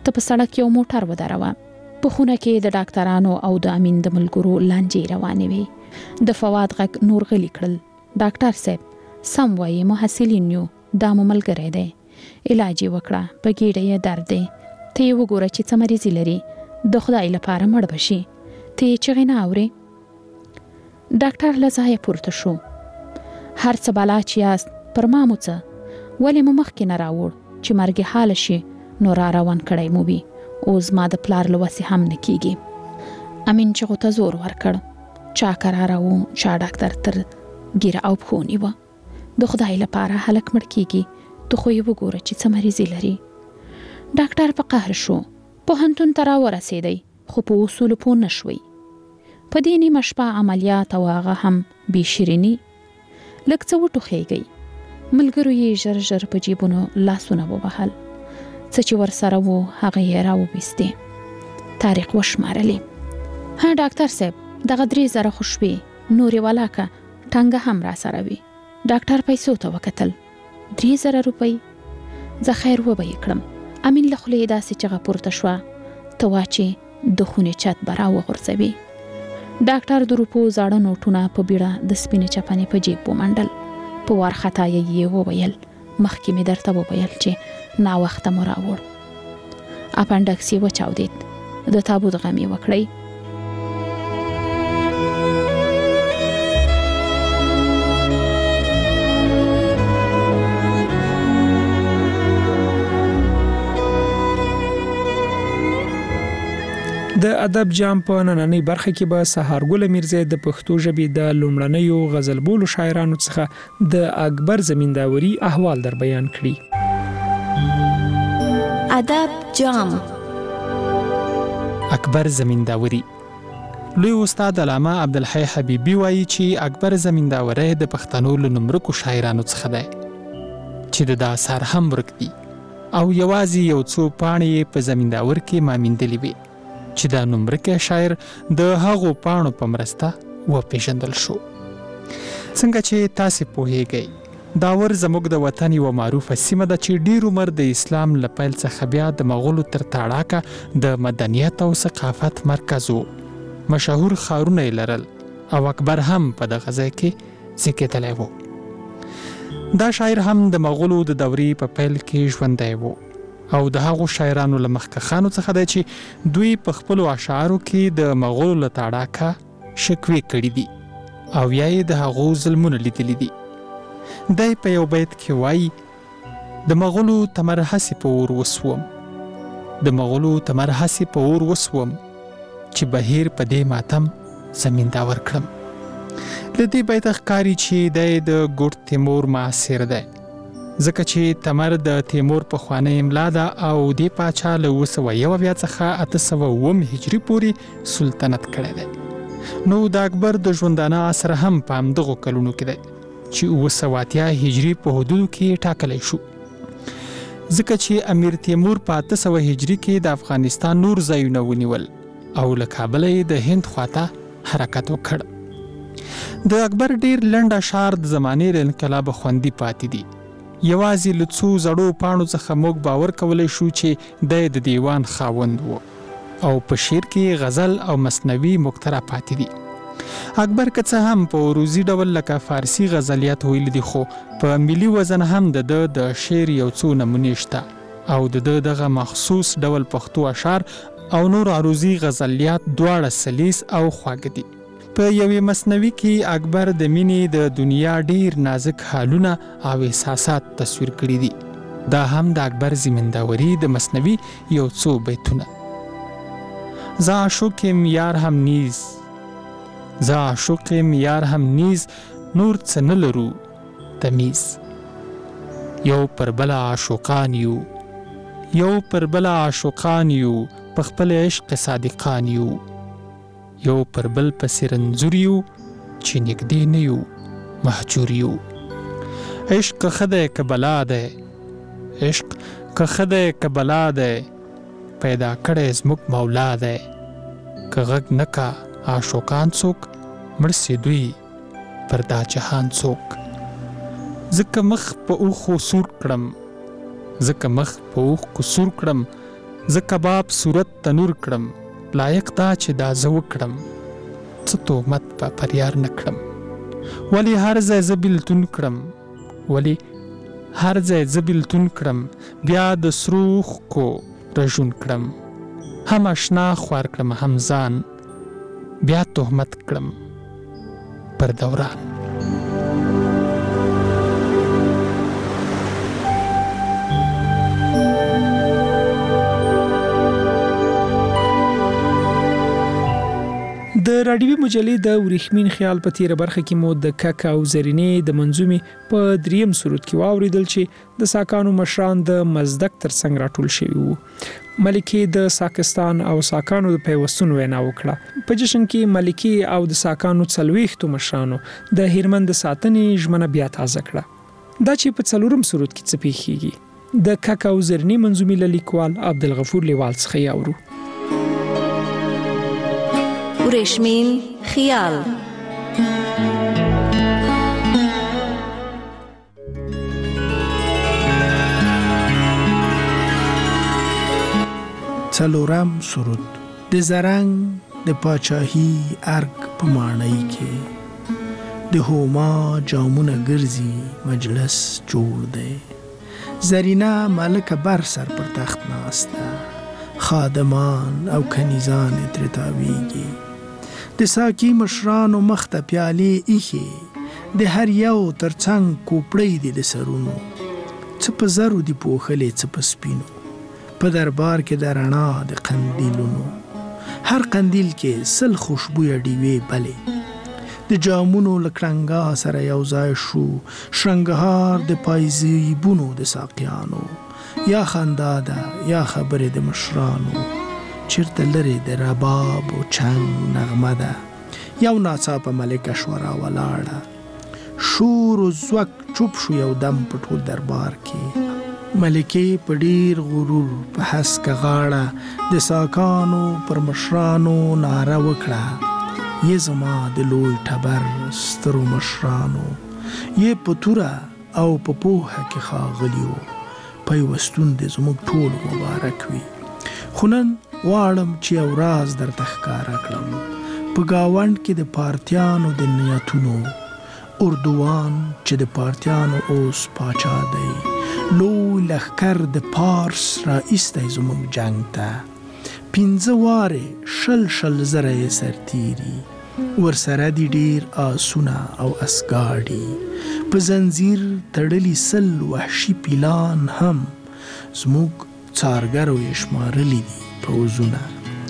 ته په سړک یو موټر ودروه. په خونه کې د ډاکټرانو او د امین د ملګرو لانجې روانې وي. د فواد غږ نور غلی کړل. ډاکټر صاحب سم وایي محصلین یو دا مو ملګری دی. علاج یې وکړه په ګېډه یې درد دی. ته یې وګوره چې څه مریضي لري. د خدای لپاره مړ بشي. ته یې چغې نه اورې. ډاکټر له ځایه پورته شو. هر څه بلا چې یاست پر ما مو څه ولې مو مخکې نه راوړ چې مرګ حاله شي نو را روان کړی مو وي. اوس ما د پلار له وسې هم نه کېږي. امین چغو ته زور ورکړ. چا کراره و چا ډاکټر تر ګیره او پښو نیوه. د خدای لپاره هلک مړ کېږي. ته خو یې وګوره چې څه مریضي لري. ډاکټر په قهر شو. پوهنتون ته راورسېدی خو په اصولو پوه نه شوی. په دې نیمه شپه عملیات او هغه هم بې شیریني. لږ څه وټوخېږئ. ملګرو یې ژر ژر په جیبونو لاسونه ووهل. څه چې ورسره وو هغه یې راوویستې. تاریخ وشمارلې. ها ډاکټر صاحب دغه 3,000 خو شوې نورې ولاکه ټنګه هم را سره وي. ډاکټر پیسو ته وکتل. 3,000 روپۍ. زه خیر وبه یې کړم. امین له خولې داسې چغه پورته شوه ته وا چې د خونې چت به راوغورځوي. ډاکټر د روپو زاړه نوټونه په بیړه د سپینې چپنې په جیب ومنډل. په وارخطا یې وویل مخکې مې درته وویل چې ناوخته مو راوړ. اپنډکس یې وچاودېد. د تابوت غم یې وکړی. د ادب جام په نننۍ برخه کې به سهارګل میرزا د پښتو ژبې د لومړنیو غزل بولو شاعرانو څخه د اکبر زمینداوري احوال در بیان کړي. ادب جام. اکبر زمینداوري. لوی استاد علامه عبدالحی حبیبی وایي چې اکبر زمینداوري د پښتنو له نومرکو شاعرانو څخه دی چې د آثار هم ورک دي او یوازې یو څو پاڼې په زمینداور کې مامندلې وي چې دا نومرکه شاعر د هغو پاڼو په مرسته وپېژندل شو. څنګه چې تاسې پوهیږئ داور زموږ د وطن یو معروفه سیمه ده چې ډیر عمر د اسلام له پیل څخه بیا د مغولو تر تاړاکه د مدنیت او ثقافت مرکز و. مشهور ښارونه یې لرل او اکبر هم په دغه ځای کې زیږېدلی و. دا شاعر هم د مغولو د دورې په پیل کې ژوندی و او د هغو شاعرانو له مخکښانو څخه دی چې دوی په خپلو اشعارو کې د مغولو له تاړاکه شکوې کړي دي او یا یې د هغو ظلمونه لیدلي دي. دی په یو بیت کې وایي د مغولو تمر هسې په اور وسوم د مغولو تمر هسې په اور وسوم چې بهیر په دې ماتم زمینداور کړم. له دې بیته ښکاري چې دی د ګوډ تیمور معاصر دی ځکه چې تمر د تیمور پخوانۍ املا ده او دې پاچا له 901 څخه 809 هجري پورې سلطنت کړی دی. نو د اکبر د ژوندانه عصر هم په همدغو کلونو کې دی چې 980 هجري په حدودو کې ټاکلی شو ځکه چې امیر تیمور په 800 هجري کې د افغانستان نور ځایونه ونیول او له کابله یې د هند خواته حرکت وکړ. د اکبر ډیر لنډ اشعار د زمانې له انقلابه خوندي پاتې دي. یوازې له څو زړو پاڼو څخه موږ باور کولی شو چې دی د دیوان خاوند و او په شعر کې غزل او مثنوي مقترح پاتې دي. اکبر که څه هم په عروضي ډول لکه فارسي غزلیات ویلي دي خو په ملي وزن هم د شعر یو څو نمونې شته او د دغه مخصوص ډول پښتو اشعار او نور عروضي غزلیات دواړه سلیس او خواږه دي. په یوې مثنوي کې اکبر د مینې د دنیا ډیر نازک حالونه او احساسات تصویر کړي دي. دا هم د اکبر زمینداوري د مثنوي یو څو بیتونه. زه عاشقم یار هم نیز زه عاشقم یار هم نیز نور څه نه لرو تمیز یو پر بل عاشقان یو یو پر بل عاشقان یو په خپل عشق صادقان یو یو پر بل پسې رنځور یو چې نږدې نه یو مهجور یو. عشق ښه دی که بلا دی عشق که ښه دی که بلا دی پیدا کړی زموږ مولا دی که غږ نه کا عاشقان څوک مړ سي دوی پر دا جهان څوک. ځکه مخ په اوښو سور کړم ځکه مخ په اوښکو سور کړم زه کباب صورت تنور کړم، لایق دا چې دا زه وکړم، څه تهمت په پر یار نه کړم. ولې هر ځای زه بېلتون کړم، ولې هر ځای زه بېلتون کړم، بیا د سرو اوښکو رژون کړم. هم اشنا خوار کړم هم ځان، بیا تهمت کړم پر دوران. د راډیوي مجلې د ورېښمین خیال په تیره برخه کې مو د ککا او زرینې د منظومې په دریم سرود کې واوریدل چې د ساکانو مشران د مزدک ترڅنګ راټول شوي وو. ملکې د ساکستان او ساکانو د پیوستون وینا وکړه. په جشن کې ملکې او د ساکانو 40 مشرانو د هیرمن د ساتنې ژمنه بیا تازه کړه. دا چې په 4م سرود کې څه پیښیږي د ککا او زرینې منظومې له لیکوال عبدالغفور لیوال څخه یاورو. ورېښمین خیال. څلورم سرود. د زرنګ د پاچاهي ارګ په ماڼۍ کې د هوما جامونه ګرځي مجلس جوړ دی. زرینا ملکه بر سر پر تخت ناسته، خادمان او کنیزان ترې تاویږي. د ساقي مشرانو مخ ته پیالې ایښې، د هر یو ترڅنګ کوپړۍ دي د سرونو، څه په زرو دي پوښلې څه په سپینو، په دربار کې د رڼا د قندیلونو، هر قندیل کې 100 خوشبویه ډیوې بلې. د جامونو له کړنګا سره یو ځای شو شرنګهار د پایزیبونو د ساقیانو، یا خندا ده یا خبرې د مشرانو، چرته لري د رباب او چنګ نغمه ده. یو ناڅاپه ملکه شوه راولاړه، شور و زوک چوپ شو یو دم په ټول دربار کې. ملکې په ډیر غرور په هسکه غاړه د ساکانو پر مشرانو ناره وکړه، یې زما د لوی ټبر سترو مشرانو، یې په توره او په پوهه کې ښاغلیو، پیوستون دې زموږ ټولو مبارک وي. خو نن واړم چې یو راز درته ښکاره کړم، په ګاونډ کې د پارتیانو د نیتونو، اردوان چې د پارتیانو اوس پاچا دی، لوی لښکر د پارس را ایستی زموږ جنګ ته، 15 وارې 20 زره یې سرتیري، ورسره دي ډیر آسونه او اسګاډي، په زنځیر تړلي 100 وحشي پیلان هم، زموږ څارګرو یې شمارلي دي پوځونه.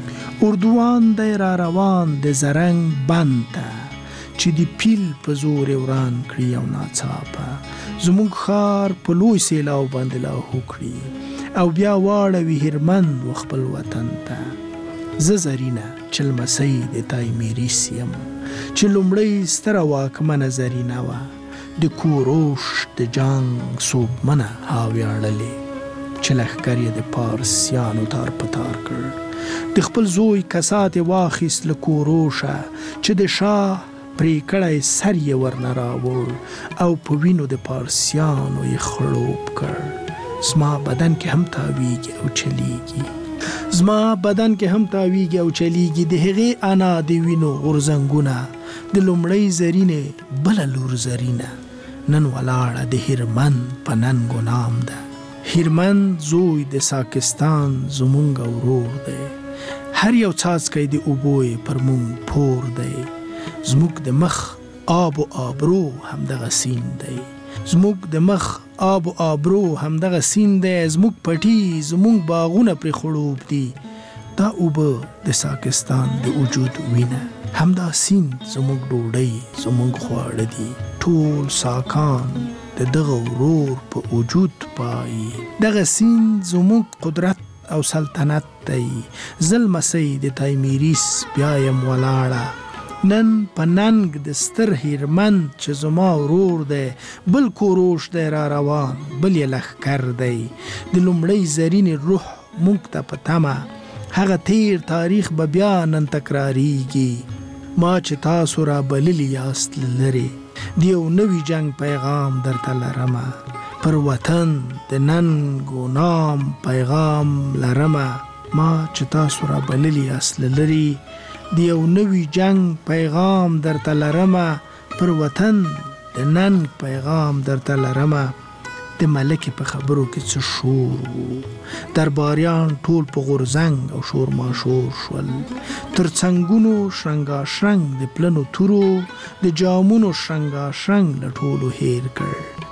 اردوان دی را روان د زرنګ بند ته، چې د پیل په زور وران کړي او ناڅاپه زموږ ښار په لوی سیلاو باندې لاهو کړي، او بیا واړوي هیرمند و خپل وطن ته. زه زرینه چې لمسی د تایمیریس یم، چې لومړی ستره واکمنه زرینه وه، د کوروش د جنګ صوبمنه هاویاړلې، چې لښکر یې د پارسیانو تار په تار کړ. د خپل زوی کسات یې واخیست له کوروشه، چې د شاه پرې کړی سر یې ورنه راوړ، او په وینو د پارسیانو یې خړوب کړ. زما بدن کې هم تاویږي او چلیږي، زما بدن کې هم تاویږي او چلیږي، د هغې انا د وینو غورځنګونه، د لومړۍ زرینې بله لور زرینه، نن ولاړه د هیرمند په ننګو نام ده. هیرمند زوی د ساکستان زمونږ ورور دی، هر یو څاڅکی د اوبو پر مونږ پور دی، زموږ د مخ آب و آبرو همدغه سین دی، زموږ د مخ آب و آبرو همدغه سین دی، زموږ پټي زموږ باغونه پرې خړوب دي، دا اوبه د ساکستان د وجود وینه، همدا سین زموږ ډوډۍ زموږ خواړه دي، ټول ساکان د دغه ورور په وجود پایي، دغه سین زموږ قدرت او سلطنت دی. زه لمسی د تایمیریس بیا یم ولاړه، نن په ننګ د ستر هیرمند چې زما ورور دی، بل کوروش دی را روان، بل یې لښکر دی، د لومړۍ زرینې روح موږ ته په تمه، هغه تیر تاریخ به بیا نن تکراریږي. ما چې تاسو را بللی یاست لرې، د یو نوي جنګ پیغام درته لرمه، پر وطن د ننګ و نام پیغام لرمه، ما چې تاسو را بللی اصل لري د یو نوي جنگ پیغام درته لرمه پر وطن د ننګ پیغام درته لرمه د ملکې په خبرو کې څه شور وو درباریان ټول په غورځنګ او شور ماشور شول تر څنګونو شرنګا شرنګ د پلنو تورو د جامونو شرنګا شرنګ له ټولو هیر کړ